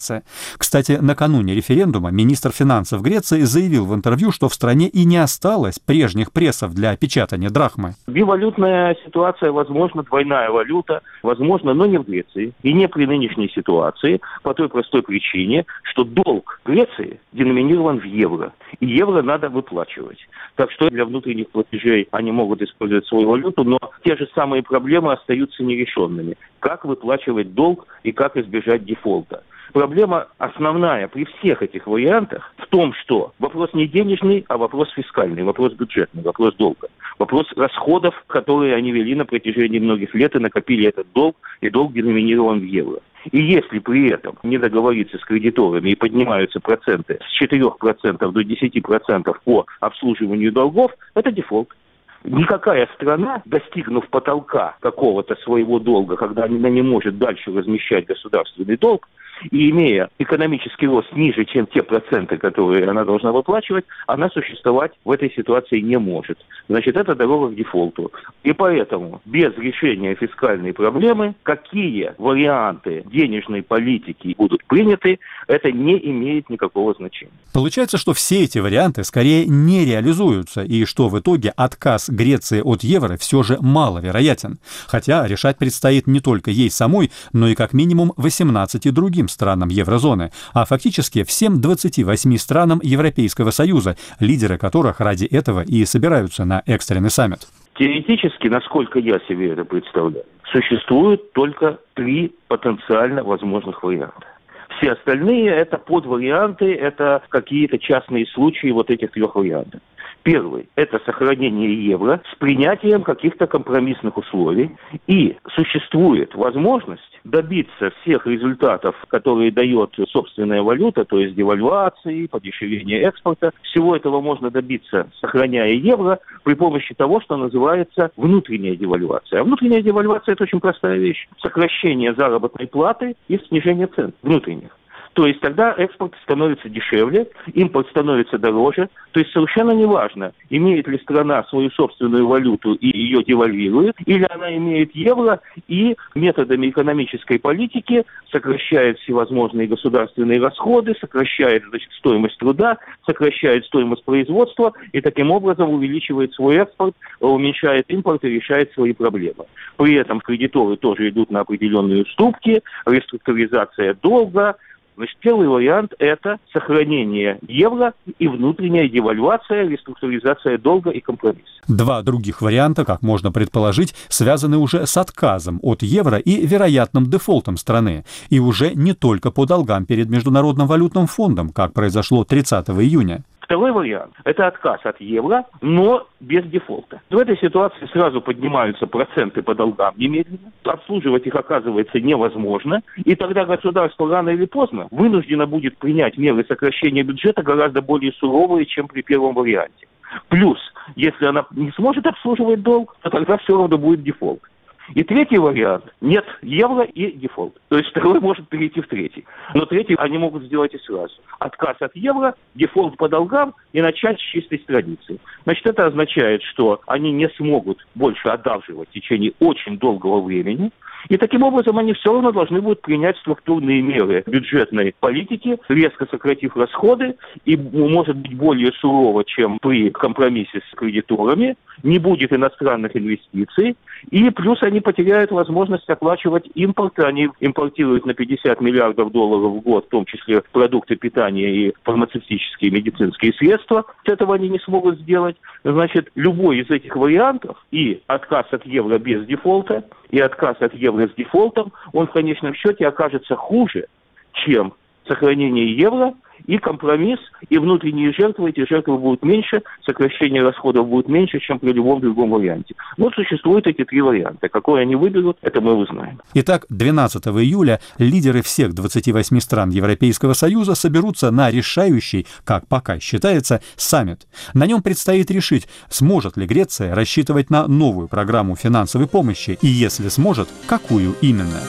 Греция. Кстати, накануне референдума министр финансов Греции заявил в интервью, что в стране и не осталось прежних прессов для печатания драхмы. Бивалютная ситуация, возможно, двойная валюта, возможно, но не в Греции и не при нынешней ситуации, по той простой причине, что долг Греции деноминирован в евро, и евро надо выплачивать. Так что для внутренних платежей они могут использовать свою валюту, но те же самые проблемы остаются нерешенными. Как выплачивать долг и как избежать дефолта? Проблема основная при всех этих вариантах в том, что вопрос не денежный, а вопрос фискальный, вопрос бюджетный, вопрос долга. Вопрос расходов, которые они вели на протяжении многих лет и накопили этот долг, и долг деноминирован в евро. И если при этом не договориться с кредиторами и поднимаются проценты с 4% до 10% по обслуживанию долгов, это дефолт. Никакая страна, достигнув потолка какого-то своего долга, когда она не может дальше размещать государственный долг, и имея экономический рост ниже, чем те проценты, которые она должна выплачивать, она существовать в этой ситуации не может. Значит, это дорога к дефолту. И поэтому без решения фискальной проблемы, какие варианты денежной политики будут приняты, это не имеет никакого значения. Получается, что все эти варианты скорее не реализуются, и что в итоге отказ Греции от евро все же маловероятен. Хотя решать предстоит не только ей самой, но и как минимум 18 другим странам еврозоны, а фактически всем 28 странам Европейского Союза, лидеры которых ради этого и собираются на экстренный саммит. Теоретически, насколько я себе это представляю, существует только 3 потенциально возможных варианта. Все остальные это подварианты, это какие-то частные случаи вот этих 3 вариантов. Первый – это сохранение евро с принятием каких-то компромиссных условий. И существует возможность добиться всех результатов, которые дает собственная валюта, то есть девальвации, подешевения экспорта. Всего этого можно добиться, сохраняя евро, при помощи того, что называется внутренняя девальвация. А внутренняя девальвация – это очень простая вещь. Сокращение заработной платы и снижение цен внутренних. То есть тогда экспорт становится дешевле, импорт становится дороже. То есть совершенно неважно, имеет ли страна свою собственную валюту и ее девальвирует, или она имеет евро и методами экономической политики сокращает всевозможные государственные расходы, сокращает, стоимость труда, сокращает стоимость производства и таким образом увеличивает свой экспорт, уменьшает импорт и решает свои проблемы. При этом кредиторы тоже идут на определенные уступки, реструктуризация долга. Значит, первый вариант – это сохранение евро и внутренняя девальвация, реструктуризация долга и компромисс. 2 других варианта, как можно предположить, связаны уже с отказом от евро и вероятным дефолтом страны. И уже не только по долгам перед Международным валютным фондом, как произошло 30 июня. Второй вариант – это отказ от евро, но без дефолта. В этой ситуации сразу поднимаются проценты по долгам немедленно. Обслуживать их оказывается невозможно. И тогда государство рано или поздно вынуждено будет принять меры сокращения бюджета гораздо более суровые, чем при первом варианте. Плюс, если она не сможет обслуживать долг, то тогда все равно будет дефолт. И третий вариант – нет евро и дефолт. То есть второй может перейти в третий. Но третий они могут сделать и сразу. Отказ от евро, дефолт по долгам и начать с чистой страницы. Значит, это означает, что они не смогут больше одалживать в течение очень долгого времени. И таким образом они все равно должны будут принять структурные меры бюджетной политики, резко сократив расходы, и, может быть, более сурово, чем при компромиссе с кредиторами, не будет иностранных инвестиций, и плюс они потеряют возможность оплачивать импорт. Они импортируют на 50 миллиардов долларов в год, в том числе продукты питания и фармацевтические медицинские средства. Этого они не смогут сделать. Значит, любой из этих вариантов, и отказ от евро без дефолта, и отказ от евро с дефолтом, он в конечном счете окажется хуже, чем сохранение евро и компромисс, и внутренние жертвы. Эти жертвы будут меньше, сокращение расходов будет меньше, чем при любом другом варианте. Вот существуют эти 3 варианта. Какой они выберут, это мы узнаем. Итак, 12 июля лидеры всех 28 стран Европейского Союза соберутся на решающий, как пока считается, саммит. На нем предстоит решить, сможет ли Греция рассчитывать на новую программу финансовой помощи, и если сможет, какую именно.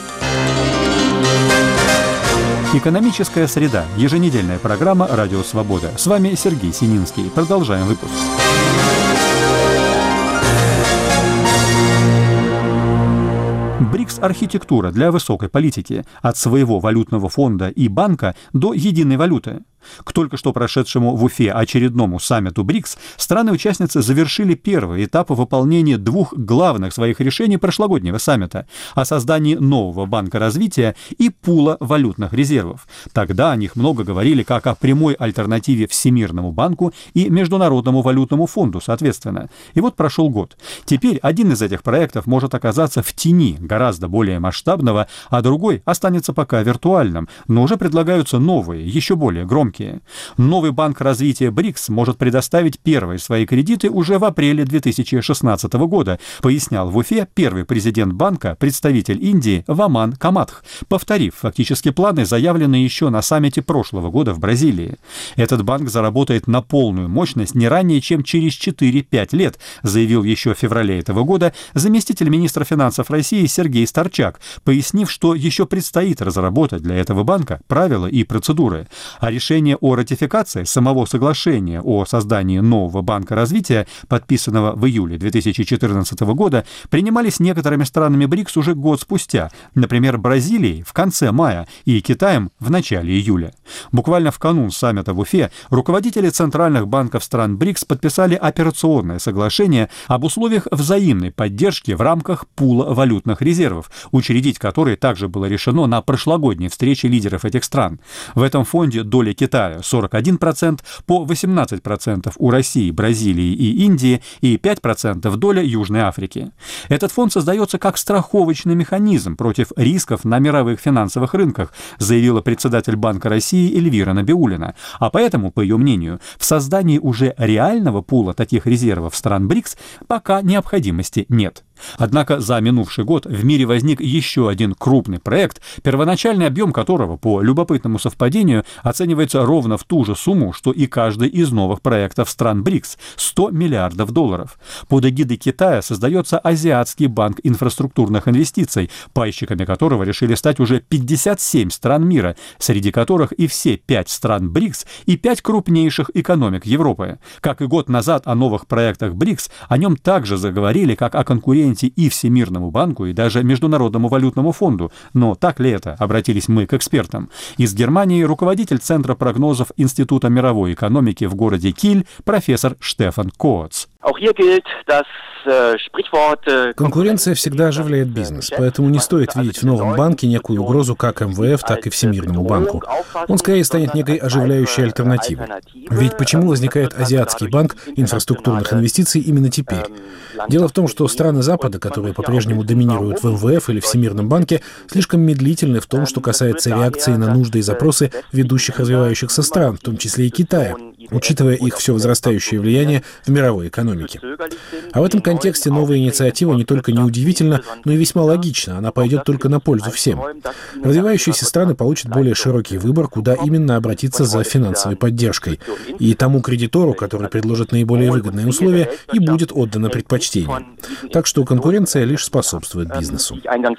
Экономическая среда. Еженедельная программа «Радио Свобода». С вами Сергей Сининский. Продолжаем выпуск. БРИКС-архитектура для высокой политики, от своего валютного фонда и банка до единой валюты. К только что прошедшему в Уфе очередному саммиту БРИКС страны-участницы завершили первый этап выполнения двух главных своих решений прошлогоднего саммита о создании нового банка развития и пула валютных резервов. Тогда о них много говорили как о прямой альтернативе Всемирному банку и Международному валютному фонду, соответственно. И вот прошел год. Теперь один из этих проектов может оказаться в тени гораздо более масштабного, а другой останется пока виртуальным, но уже предлагаются новые, еще более громкие. Новый банк развития БРИКС может предоставить первые свои кредиты уже в апреле 2016 года, пояснял в Уфе первый президент банка, представитель Индии Ваман Камадх, повторив фактически планы, заявленные еще на саммите прошлого года в Бразилии. Этот банк заработает на полную мощность не ранее, чем через 4-5 лет, заявил еще в феврале этого года заместитель министра финансов России Сергей Старчак, пояснив, что еще предстоит разработать для этого банка правила и процедуры. А решение о ратификации самого соглашения о создании нового банка развития, подписанного в июле 2014 года, принимались некоторыми странами БРИКС уже год спустя, например, Бразилией в конце мая и Китаем в начале июля. Буквально в канун саммита в Уфе руководители центральных банков стран БРИКС подписали операционное соглашение об условиях взаимной поддержки в рамках пула валютных резервов, учредить который также было решено на прошлогодней встрече лидеров этих стран. В этом фонде доля Китая 41%, по 18% у России, Бразилии и Индии и 5% доля Южной Африки. Этот фонд создается как страховочный механизм против рисков на мировых финансовых рынках, заявила председатель Банка России Эльвира Набиуллина. А поэтому, по ее мнению, в создании уже реального пула таких резервов стран БРИКС пока необходимости нет. Однако за минувший год в мире возник еще один крупный проект, первоначальный объем которого, по любопытному совпадению, оценивается ровно в ту же сумму, что и каждый из новых проектов стран БРИКС – $100 миллиардов. Под эгидой Китая создается Азиатский банк инфраструктурных инвестиций, пайщиками которого решили стать уже 57 стран мира, среди которых и все 5 стран БРИКС и 5 крупнейших экономик Европы. Как и год назад о новых проектах БРИКС, о нем также заговорили как о конкуренции и Всемирному банку, и даже Международному валютному фонду. Но так ли это? Обратились мы к экспертам. Из Германии руководитель Центра прогнозов Института мировой экономики в городе Киль профессор Штефан Коац. Конкуренция всегда оживляет бизнес, поэтому не стоит видеть в новом банке некую угрозу как МВФ, так и Всемирному банку. Он скорее станет некой оживляющей альтернативой. Ведь почему возникает Азиатский банк инфраструктурных инвестиций именно теперь? Дело в том, что страны Запада, которые по-прежнему доминируют в МВФ или Всемирном банке, слишком медлительны в том, что касается реакции на нужды и запросы ведущих развивающихся стран, в том числе и Китая, учитывая их все возрастающее влияние в мировой экономике. А в этом контексте новая инициатива не только неудивительна, но и весьма логична. Она пойдет только на пользу всем. Развивающиеся страны получат более широкий выбор, куда именно обратиться за финансовой поддержкой. И тому кредитору, который предложит наиболее выгодные условия, и будет отдано предпочтение. Так что конкуренция лишь способствует бизнесу.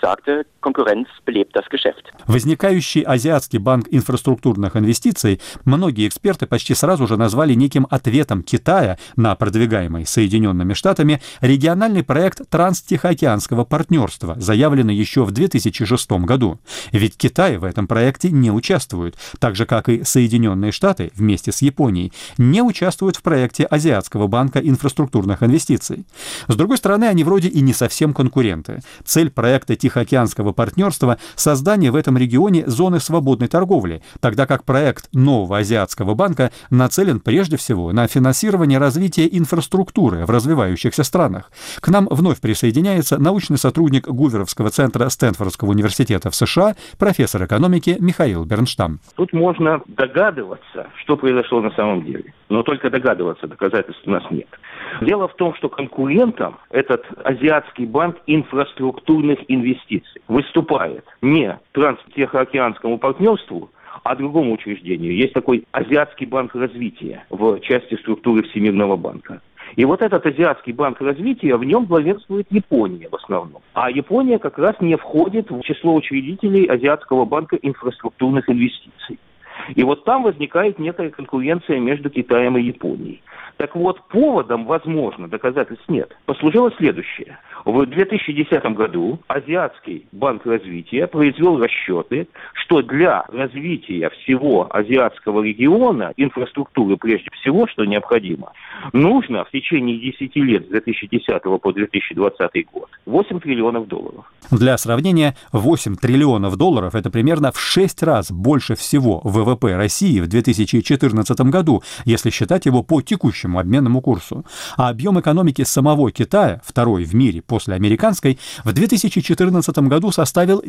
Возникающий Азиатский банк инфраструктурных инвестиций многие эксперты почти сразу же назвали неким ответом Китая на продвигаемый Соединенными Штатами региональный проект Транстихоокеанского партнерства, заявленный еще в 2006 году. Ведь Китай в этом проекте не участвует, так же, как и Соединенные Штаты вместе с Японией не участвуют в проекте Азиатского банка инфраструктурных инвестиций. С другой стороны, они вроде и не совсем конкуренты. Цель проекта Тихоокеанского партнерства – создание в этом регионе зоны свободной торговли, тогда как проект нового Азиатского банка нацелен прежде всего на финансирование развития инфраструктуры в развивающихся странах. К нам вновь присоединяется научный сотрудник Гуверовского центра Стэнфордского университета в США, профессор экономики Михаил Бернштам. Тут можно догадываться, что произошло на самом деле. Но только догадываться, доказательств у нас нет. Дело в том, что конкурентом этот Азиатский банк инфраструктурных инвестиций выступает не Транстихоокеанскому партнерству, а другому учреждению. Есть такой Азиатский банк развития в части структуры Всемирного банка. И вот этот Азиатский банк развития, в нем главенствует Япония в основном. А Япония как раз не входит в число учредителей Азиатского банка инфраструктурных инвестиций. И вот там возникает некая конкуренция между Китаем и Японией. Так вот, поводом, возможно, доказательств нет, послужило следующее. В 2010 году Азиатский банк развития произвел расчеты, что для развития всего азиатского региона, инфраструктуры прежде всего, что необходимо, нужно в течение 10 лет с 2010 по 2020 год 8 триллионов долларов. Для сравнения, 8 триллионов долларов – это примерно в 6 раз больше всего ВВП России в 2014 году, если считать его по текущему обменному курсу. А объем экономики самого Китая, второй в мире после американской, в 2014 году составил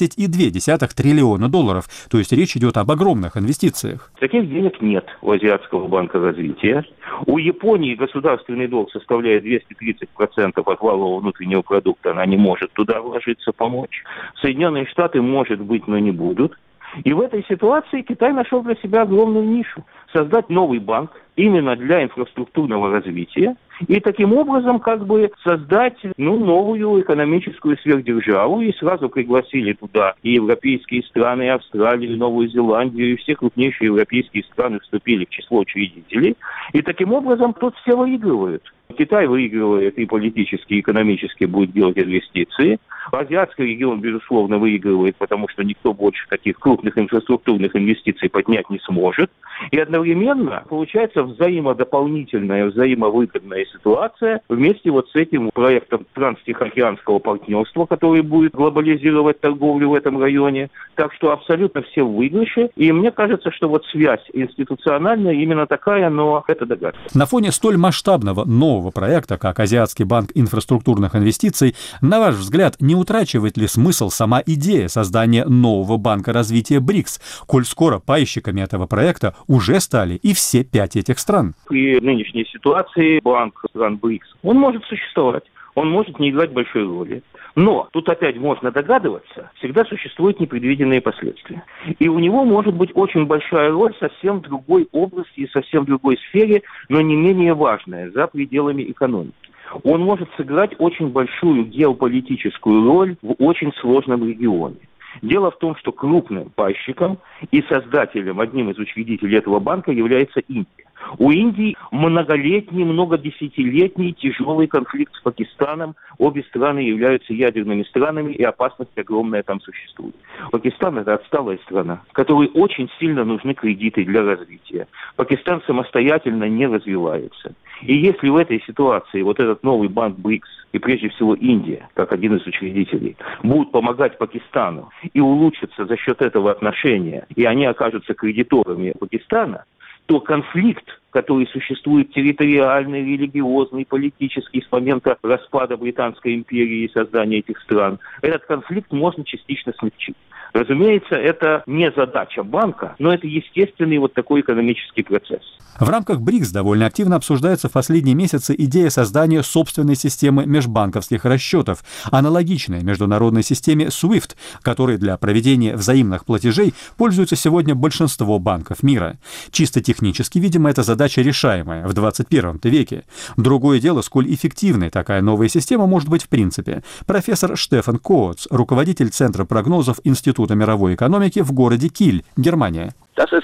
10,2 триллиона долларов. То есть речь идет об огромных инвестициях. Таких денег нет у Азиатского банка развития. У Японии государственный долг составляет 230% от валового внутреннего продукта. Она не может туда вложиться, помочь. Соединенные Штаты, может быть, но не будут. И в этой ситуации Китай нашел для себя огромную нишу. Создать новый банк именно для инфраструктурного развития и таким образом как бы создать новую экономическую сверхдержаву. И сразу пригласили туда и европейские страны, и Австралию, и Новую Зеландию, и все крупнейшие европейские страны вступили в число учредителей. И таким образом тут все выигрывают. Китай выигрывает и политически, и экономически будет делать инвестиции. Азиатский регион, безусловно, выигрывает, потому что никто больше таких крупных инфраструктурных инвестиций поднять не сможет. И одновременно получается взаимодополнительная, взаимовыгодная ситуация вместе вот с этим проектом транстихоокеанского партнерства, который будет глобализировать торговлю в этом районе. Так что абсолютно все в выигрыше. И мне кажется, что вот связь институциональная именно такая, но это догадка. На фоне столь масштабного нового проекта, как Азиатский банк инфраструктурных инвестиций, на ваш взгляд, не утрачивает ли смысл сама идея создания нового банка развития БРИКС, коль скоро пайщиками этого проекта уже стали и все 5 этих стран? При нынешней ситуации банк стран БРИКС, он может существовать, он может не играть большой роли. Но тут опять можно догадываться, всегда существуют непредвиденные последствия. И у него может быть очень большая роль совсем в другой области и совсем в другой сфере, но не менее важная, за пределами экономики. Он может сыграть очень большую геополитическую роль в очень сложном регионе. Дело в том, что крупным пайщиком и создателем, одним из учредителей этого банка является Индия. У Индии многолетний, многодесятилетний тяжелый конфликт с Пакистаном. Обе страны являются ядерными странами, и опасность огромная там существует. Пакистан – это отсталая страна, которой очень сильно нужны кредиты для развития. Пакистан самостоятельно не развивается. И если в этой ситуации вот этот новый банк БРИКС, и прежде всего Индия, как один из учредителей, будут помогать Пакистану и улучшатся за счет этого отношения, и они окажутся кредиторами Пакистана, то конфликт, который существует территориальный, религиозный, политический с момента распада Британской империи и создания этих стран, этот конфликт можно частично смягчить. Разумеется, это не задача банка, но это естественный вот такой экономический процесс. В рамках БРИКС довольно активно обсуждается в последние месяцы идея создания собственной системы межбанковских расчетов, аналогичной международной системе SWIFT, которой для проведения взаимных платежей пользуется сегодня большинство банков мира. Чисто технически, видимо, эта задача решаемая в 21 веке. Другое дело, сколь эффективной такая новая система может быть в принципе. Профессор Штефан Коотс, руководитель Центра прогнозов Института мировой экономики в городе Киль, Германия.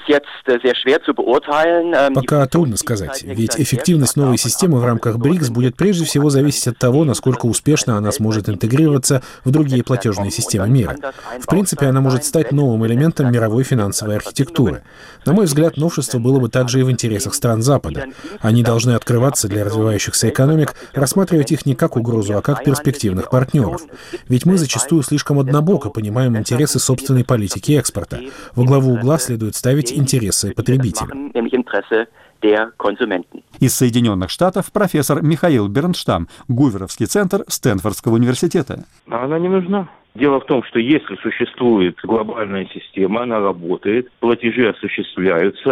Пока трудно сказать, ведь эффективность новой системы в рамках БРИКС будет прежде всего зависеть от того, насколько успешно она сможет интегрироваться в другие платежные системы мира. В принципе, она может стать новым элементом мировой финансовой архитектуры. На мой взгляд, новшество было бы также и в интересах стран Запада. Они должны открываться для развивающихся экономик, рассматривать их не как угрозу, а как перспективных партнеров. Ведь мы зачастую слишком однобоко понимаем интересы собственной политики экспорта. Во главу угла следует ставить интересы потребителя. Из Соединенных Штатов профессор Михаил Бернштам, Гуверовский центр Стэнфордского университета. Она не нужна. Дело в том, что если существует глобальная система, она работает, платежи осуществляются,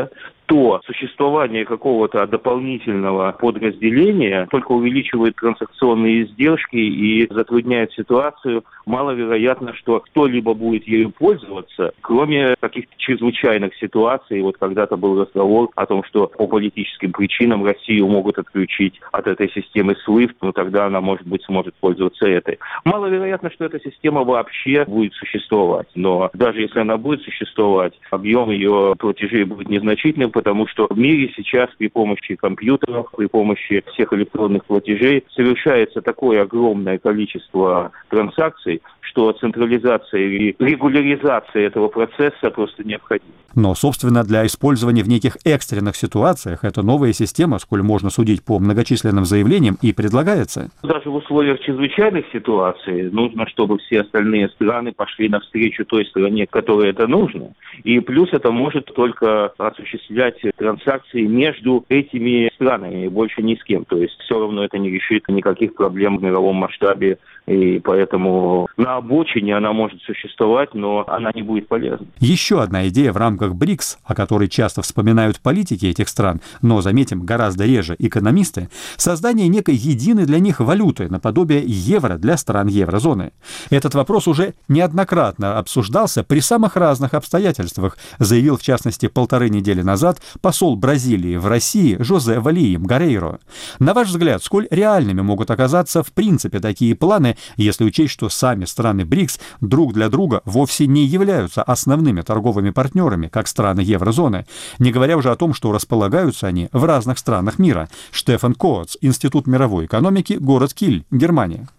то существование какого-то дополнительного подразделения только увеличивает транзакционные издержки и затрудняет ситуацию. Маловероятно, что кто-либо будет ею пользоваться, кроме каких-то чрезвычайных ситуаций. Вот когда-то был разговор о том, что по политическим причинам Россию могут отключить от этой системы SWIFT, но тогда она, может быть, сможет пользоваться этой. Маловероятно, что эта система вообще будет существовать. Но даже если она будет существовать, объем ее платежей будет незначительным, потому что в мире сейчас при помощи компьютеров, при помощи всех электронных платежей совершается такое огромное количество транзакций, что централизация и регуляризация этого процесса просто необходима. Но, собственно, для использования в неких экстренных ситуациях эта новая система, сколь можно судить по многочисленным заявлениям, и предлагается. Даже в условиях чрезвычайных ситуаций нужно, чтобы все остальные страны пошли навстречу той стране, которой это нужно. И плюс это может только осуществлять транзакции между этими странами, и больше ни с кем. То есть все равно это не решит никаких проблем в мировом масштабе, и поэтому на обочине она может существовать, но она не будет полезна. Еще одна идея в рамках БРИКС, о которой часто вспоминают политики этих стран, но, заметим, гораздо реже экономисты, создание некой единой для них валюты, наподобие евро для стран еврозоны. Этот вопрос уже неоднократно обсуждался при самых разных обстоятельствах, заявил, в частности, 1,5 недели назад посол Бразилии в России Жозе Валии Мгарейро. На ваш взгляд, сколь реальными могут оказаться в принципе такие планы, если учесть, что сами страны БРИКС друг для друга вовсе не являются основными торговыми партнерами, как страны еврозоны, не говоря уже о том, что располагаются они в разных странах мира. Штефан Коац, Институт мировой экономики, город Киль, Германия.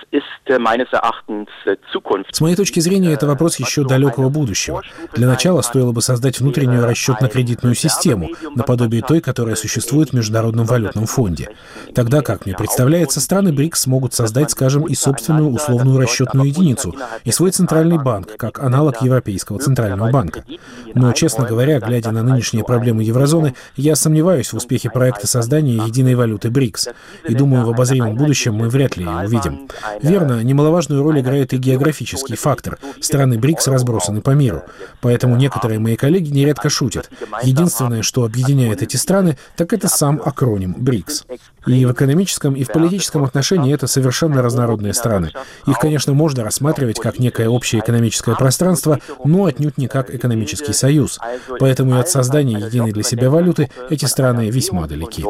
С моей точки зрения, это вопрос еще далекого будущего. Для начала стоило бы создать внутреннюю расчетно-кредитную систему, наподобие той, которая существует в Международном валютном фонде. Тогда, как мне представляется, страны БРИКС смогут создать, скажем, и собственную условную расчетную единицу, и свой центральный банк, как аналог Европейского центрального банка. Но, честно говоря, глядя на нынешние проблемы еврозоны, я сомневаюсь в успехе проекта создания единой валюты БРИКС. И думаю, в обозримом будущем мы вряд ли ее увидим. Верно, немаловажную роль играет и географический фактор. Страны БРИКС разбросаны по миру. Поэтому некоторые мои коллеги нередко шутят. Единственное, что объединяет эти страны, так это сам акроним БРИКС. И в экономическом, и в политическом отношении это совершенно разнородные страны. Их, конечно, можно рассматривать как некое общее экономическое пространство, но отнюдь не как экономический союз. Поэтому и от создания единой для себя валюты эти страны весьма далеки.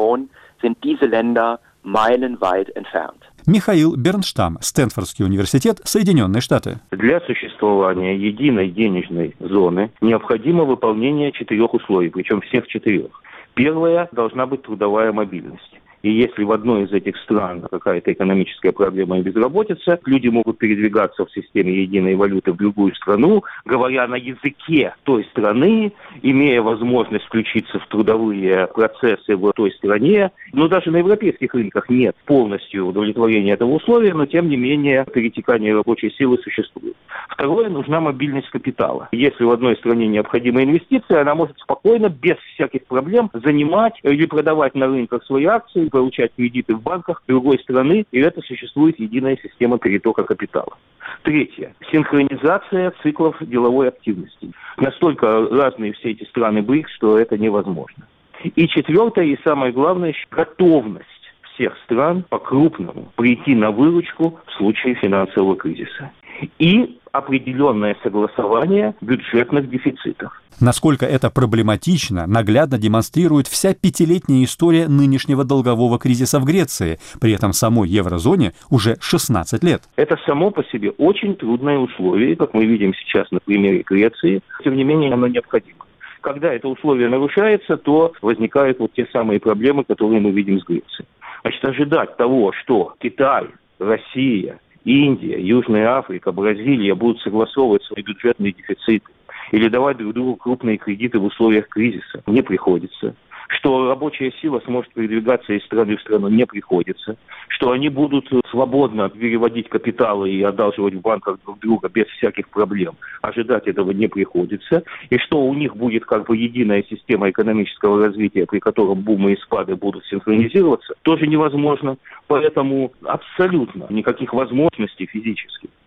Михаил Бернштам, Стэнфордский университет, Соединенные Штаты. Для существования единой денежной зоны необходимо выполнение 4 условий, причем всех 4. Первое – должна быть трудовая мобильность. И если в одной из этих стран какая-то экономическая проблема и безработица, люди могут передвигаться в системе единой валюты в другую страну, говоря на языке той страны, имея возможность включиться в трудовые процессы в той стране. Но даже на европейских рынках нет полностью удовлетворения этого условия, но тем не менее перетекание рабочей силы существует. Второе, нужна мобильность капитала. Если в одной стране необходима инвестиция, она может спокойно, без всяких проблем, занимать или продавать на рынках свои акции, получать кредиты в банках другой страны, и это существует единая система перетока капитала. Третье. Синхронизация циклов деловой активности. Настолько разные все эти страны БРИКС, что это невозможно. И четвертое, и самое главное, готовность всех стран по-крупному прийти на выручку в случае финансового кризиса. И определенное согласование бюджетных дефицитов. Насколько это проблематично, наглядно демонстрирует вся 5-летняя история нынешнего долгового кризиса в Греции. При этом самой еврозоне уже 16 лет. Это само по себе очень трудное условие, как мы видим сейчас на примере Греции. Тем не менее, оно необходимо. Когда это условие нарушается, то возникают вот те самые проблемы, которые мы видим с Грецией. Значит, ожидать того, что Китай, Россия, Индия, Южная Африка, Бразилия будут согласовывать свои бюджетные дефициты или давать друг другу крупные кредиты в условиях кризиса, не приходится. Что рабочая сила сможет передвигаться из страны в страну, не приходится. Что они будут свободно переводить капиталы и одалживать в банках друг друга без всяких проблем. Ожидать этого не приходится. И что у них будет как бы единая система экономического развития, при котором бумы и спады будут синхронизироваться, тоже невозможно. Поэтому абсолютно никаких возможностей физических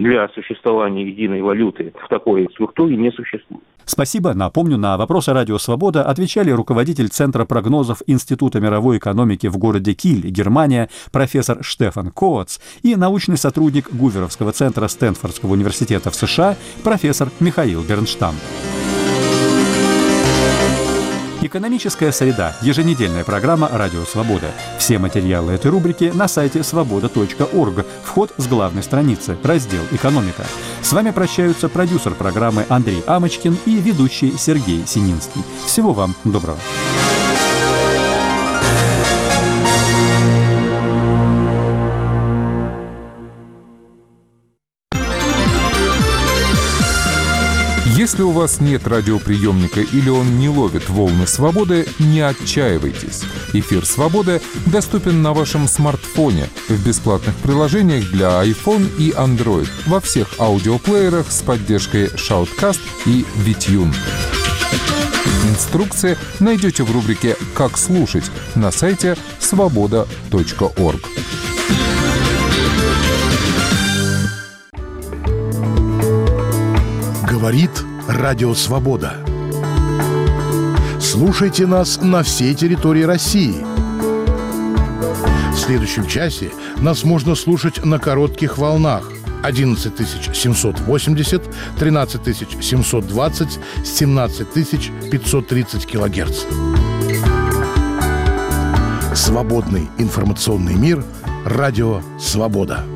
для существования единой валюты в такой структуре не существует. Спасибо. Напомню, на вопросы «Радио Свобода» отвечали руководитель Центра прогнозов Института мировой экономики в городе Киль, Германия, профессор Штефан Коац и научный сотрудник Гуверовского центра Стэнфордского университета в США, профессор Михаил Бернштам. «Экономическая среда» – еженедельная программа «Радио Свобода». Все материалы этой рубрики на сайте svoboda.org. Вход с главной страницы, раздел «Экономика». С вами прощаются продюсер программы Андрей Амочкин и ведущий Сергей Сининский. Всего вам доброго. Если у вас нет радиоприемника или он не ловит волны свободы, не отчаивайтесь. Эфир «Свободы» доступен на вашем смартфоне в бесплатных приложениях для iPhone и Android во всех аудиоплеерах с поддержкой Shoutcast и VTune. Инструкции найдете в рубрике «Как слушать» на сайте svoboda.org. Говорит Радио Свобода. Слушайте нас на всей территории России. В следующем часе нас можно слушать на коротких волнах 11780, 13720, 17530 килогерц. Свободный информационный мир. Радио Свобода.